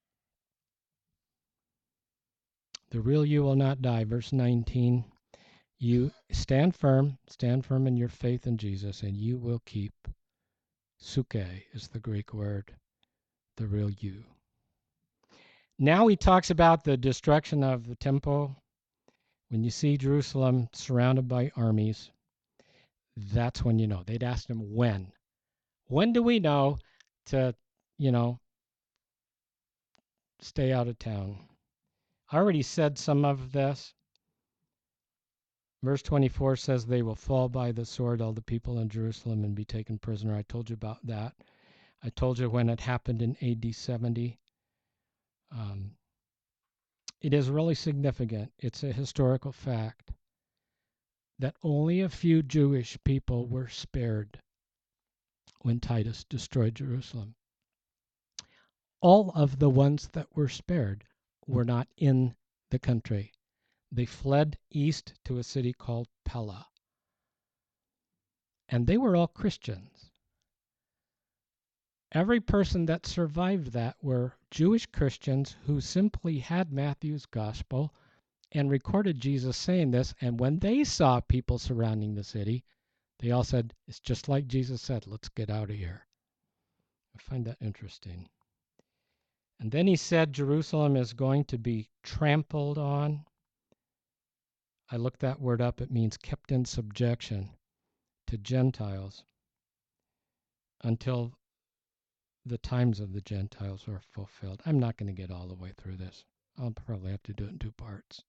The real you will not die. Verse 19, you stand firm in your faith in Jesus, and you will keep. Suke is the Greek word, the real you. Now he talks about the destruction of the temple. When you see Jerusalem surrounded by armies, that's when you know. They'd asked him when. When do we know to, stay out of town? I already said some of this. Verse 24 says they will fall by the sword, all the people in Jerusalem, and be taken prisoner. I told you about that. I told you when it happened in AD 70. It is really significant. It's a historical fact that only a few Jewish people were spared when Titus destroyed Jerusalem. All of the ones that were spared were not in the country. They fled east to a city called Pella. And they were all Christians. Every person that survived that were Jewish Christians who simply had Matthew's gospel and recorded Jesus saying this. And when they saw people surrounding the city, they all said, it's just like Jesus said, let's get out of here. I find that interesting. And then he said Jerusalem is going to be trampled on. I looked that word up. It means kept in subjection to Gentiles until the times of the Gentiles are fulfilled. I'm not going to get all the way through this. I'll probably have to do it in 2 parts.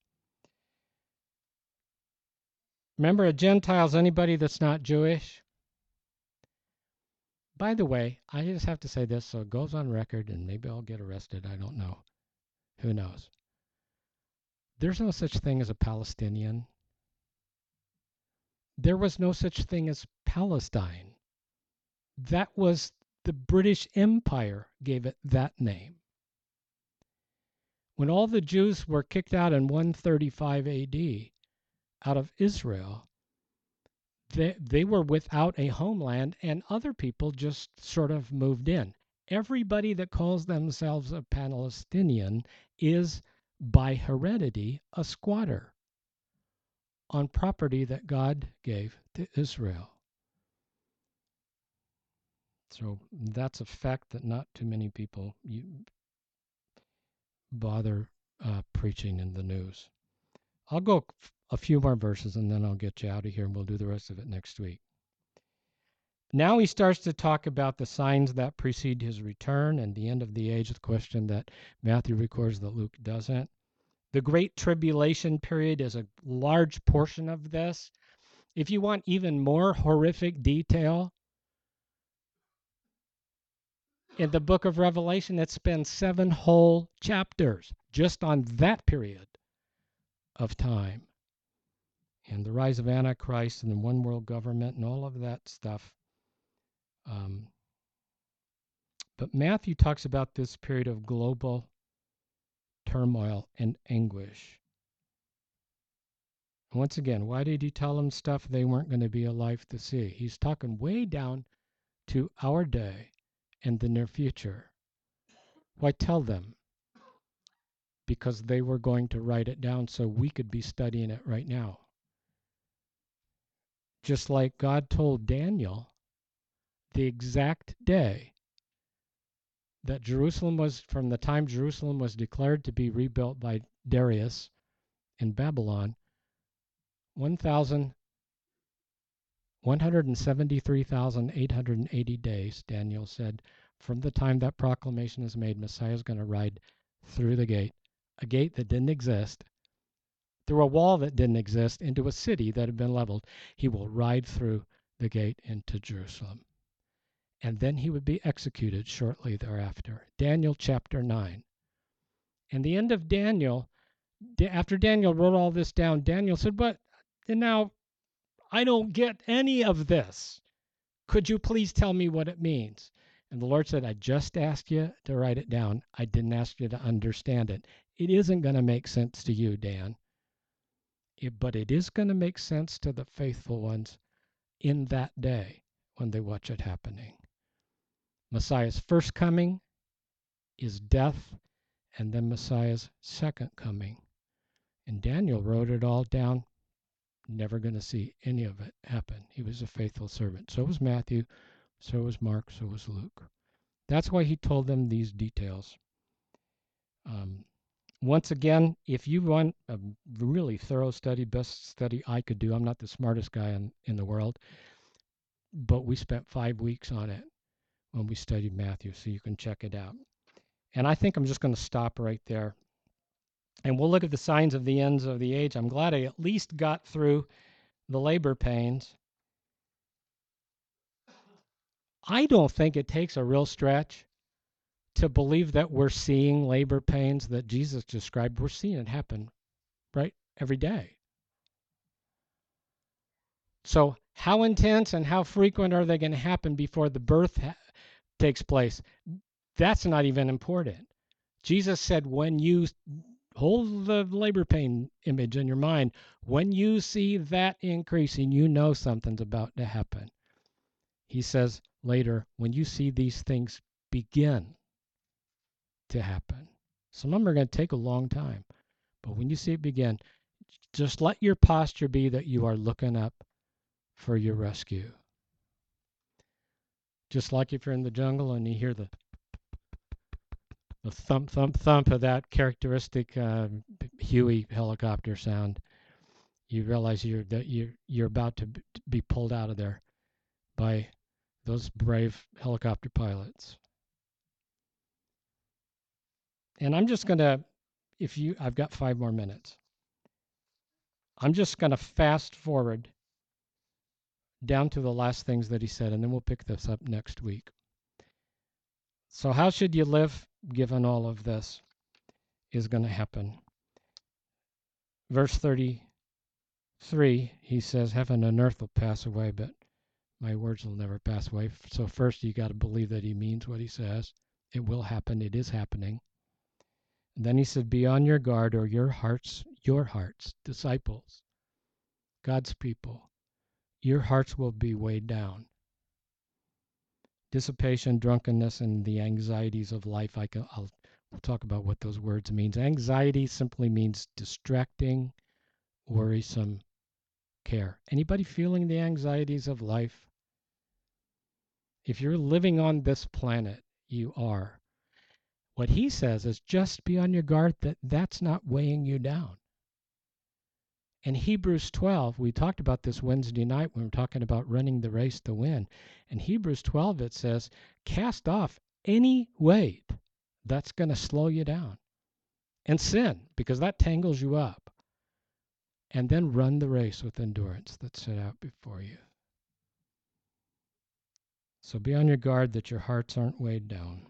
Remember, a Gentile is anybody that's not Jewish. By the way, I just have to say this so it goes on record, and maybe I'll get arrested. I don't know. Who knows? There's no such thing as a Palestinian. There was no such thing as Palestine. That was the British Empire gave it that name. When all the Jews were kicked out in 135 AD out of Israel, they were without a homeland, and other people just sort of moved in. Everybody that calls themselves a Palestinian is, by heredity, a squatter on property that God gave to Israel. So that's a fact that not too many people bother preaching in the news. I'll go a few more verses and then I'll get you out of here and we'll do the rest of it next week. Now he starts to talk about the signs that precede his return and the end of the age, the question that Matthew records that Luke doesn't. The Great Tribulation period is a large portion of this. If you want even more horrific detail, in the book of Revelation, it spends 7 whole chapters just on that period of time. And the rise of Antichrist and the one world government and all of that stuff. But Matthew talks about this period of global turmoil and anguish. Once again, why did he tell them stuff they weren't going to be alive to see? He's talking way down to our day and the near future. Why tell them? Because they were going to write it down so we could be studying it right now. Just like God told Daniel the exact day that Jerusalem was, from the time Jerusalem was declared to be rebuilt by Darius in Babylon, 173,880 days, Daniel said, from the time that proclamation is made, Messiah is going to ride through the gate, a gate that didn't exist, through a wall that didn't exist, into a city that had been leveled. He will ride through the gate into Jerusalem. And then he would be executed shortly thereafter. Daniel chapter 9. And the end of Daniel, after Daniel wrote all this down, Daniel said, but now I don't get any of this. Could you please tell me what it means? And the Lord said, I just asked you to write it down. I didn't ask you to understand it. It isn't going to make sense to you, Dan. But it is going to make sense to the faithful ones in that day when they watch it happening. Messiah's first coming is death, and then Messiah's second coming. And Daniel wrote it all down, never going to see any of it happen. He was a faithful servant. So was Matthew, so was Mark, so was Luke. That's why he told them these details. Once again, if you want a really thorough study, best study I could do, I'm not the smartest guy in the world, but we spent 5 weeks on it when we studied Matthew, so you can check it out. And I think I'm just going to stop right there. And we'll look at the signs of the ends of the age. I'm glad I at least got through the labor pains. I don't think it takes a real stretch to believe that we're seeing labor pains that Jesus described. We're seeing it happen, right, every day. So how intense and how frequent are they going to happen before the birth takes place? That's not even important. Jesus said, when you hold the labor pain image in your mind, when you see that increasing, you know something's about to happen. He says later, when you see these things begin to happen. Some of them are going to take a long time, but when you see it begin, just let your posture be that you are looking up for your rescue. Just like if you're in the jungle and you hear the thump, thump, thump of that characteristic Huey helicopter sound, you realize you're about to be pulled out of there by those brave helicopter pilots. And I'm just going to, I've got 5 more minutes. I'm just going to fast forward down to the last things that he said, and then we'll pick this up next week. So how should you live given all of this is going to happen? Verse 33, he says, heaven and earth will pass away, but my words will never pass away. So first you got to believe that he means what he says. It will happen. It is happening. And then he said, be on your guard, or your hearts, disciples, God's people, your hearts will be weighed down. Dissipation, drunkenness, and the anxieties of life. We'll talk about what those words mean. Anxiety simply means distracting, worrisome care. Anybody feeling the anxieties of life? If you're living on this planet, you are. What he says is just be on your guard that that's not weighing you down. In Hebrews 12, we talked about this Wednesday night when we were talking about running the race to win. In Hebrews 12, it says, cast off any weight that's going to slow you down. And sin, because that tangles you up. And then run the race with endurance that's set out before you. So be on your guard that your hearts aren't weighed down.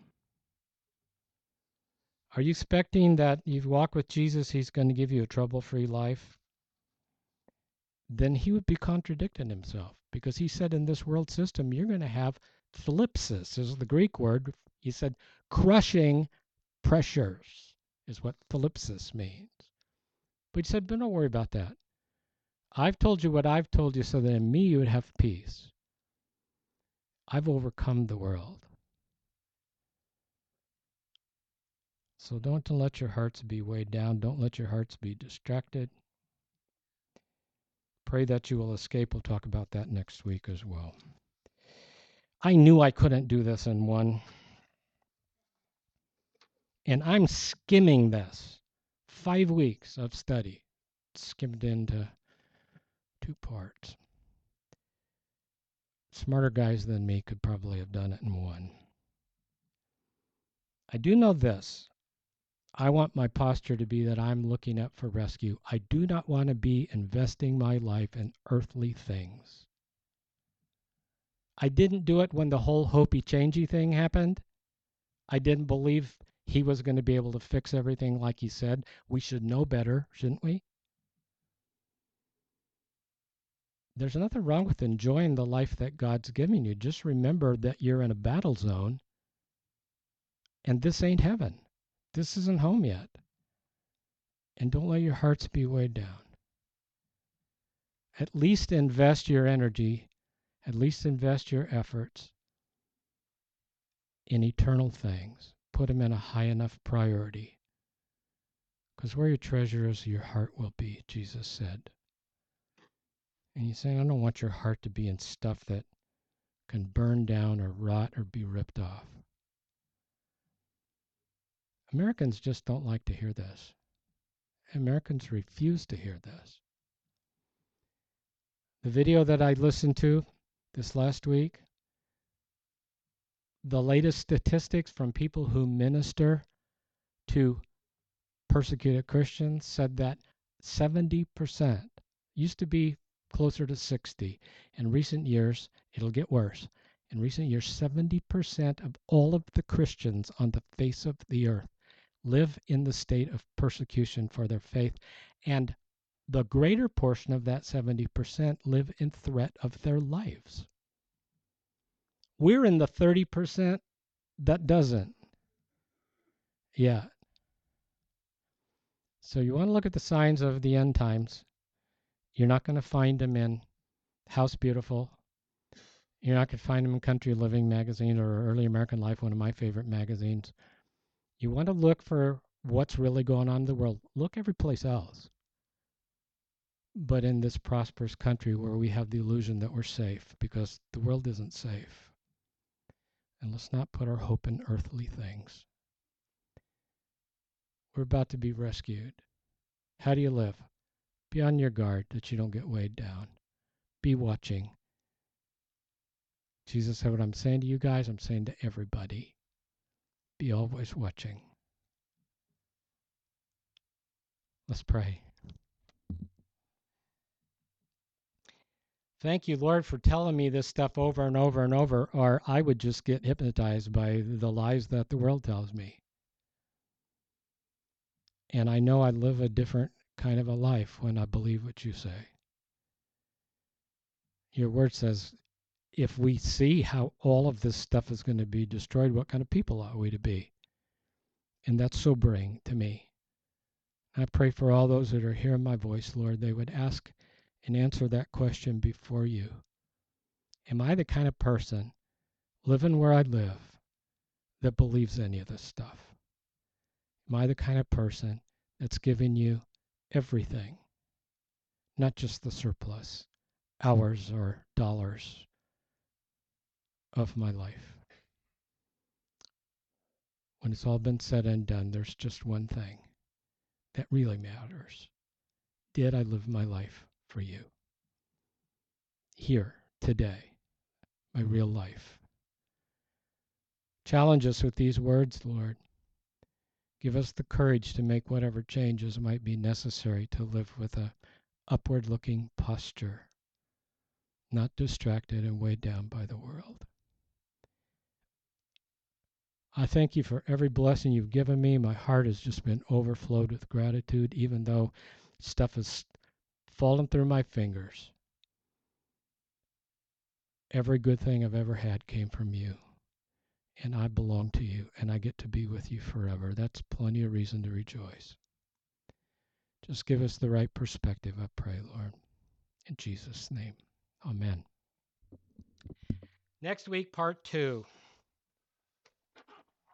Are you expecting that you walk with Jesus, he's going to give you a trouble-free life? Then he would be contradicting himself, because he said in this world system, you're going to have thlipsis, is the Greek word. He said crushing pressures is what thlipsis means. But he said, but don't worry about that. I've told you what I've told you so that in me you would have peace. I've overcome the world. So don't let your hearts be weighed down. Don't let your hearts be distracted. Pray that you will escape. We'll talk about that next week as well. I knew I couldn't do this in one. And I'm skimming this. 5 weeks of study. Skimmed into 2 parts. Smarter guys than me could probably have done it in 1. I do know this. I want my posture to be that I'm looking up for rescue. I do not want to be investing my life in earthly things. I didn't do it when the whole hopey-changey thing happened. I didn't believe he was going to be able to fix everything like he said. We should know better, shouldn't we? There's nothing wrong with enjoying the life that God's giving you. Just remember that you're in a battle zone, and this ain't heaven. This isn't home yet. And don't let your hearts be weighed down. At least invest your energy, at least invest your efforts in eternal things. Put them in a high enough priority. Because where your treasure is, your heart will be, Jesus said. And he's saying, I don't want your heart to be in stuff that can burn down or rot or be ripped off. Americans just don't like to hear this. Americans refuse to hear this. The video that I listened to this last week, the latest statistics from people who minister to persecuted Christians said that 70%, used to be closer to 60. In recent years, it'll get worse. In recent years, 70% of all of the Christians on the face of the earth live in the state of persecution for their faith, and the greater portion of that 70% live in threat of their lives. We're in the 30% that doesn't. Yeah. So you want to look at the signs of the end times. You're not going to find them in House Beautiful. You're not going to find them in Country Living magazine or Early American Life, one of my favorite magazines. You want to look for what's really going on in the world. Look every place else. But in this prosperous country where we have the illusion that we're safe, because the world isn't safe. And let's not put our hope in earthly things. We're about to be rescued. How do you live? Be on your guard that you don't get weighed down. Be watching. Jesus said, what I'm saying to you guys, I'm saying to everybody. Be always watching. Let's pray. Thank you, Lord, for telling me this stuff over and over and over, or I would just get hypnotized by the lies that the world tells me. And I know I live a different kind of a life when I believe what you say. Your word says, if we see how all of this stuff is going to be destroyed, what kind of people are we to be? And that's sobering to me. I pray for all those that are hearing my voice, Lord, they would ask and answer that question before you. Am I the kind of person living where I live that believes any of this stuff? Am I the kind of person that's giving you everything, not just the surplus, hours or dollars of my life? When it's all been said and done, there's just one thing that really matters. Did I live my life for you? Here, today, my real life. Challenge us with these words, Lord. Give us the courage to make whatever changes might be necessary to live with a upward-looking posture, not distracted and weighed down by the world. I thank you for every blessing you've given me. My heart has just been overflowed with gratitude, even though stuff has fallen through my fingers. Every good thing I've ever had came from you, and I belong to you, and I get to be with you forever. That's plenty of reason to rejoice. Just give us the right perspective, I pray, Lord. In Jesus' name, amen. Next week, part 2.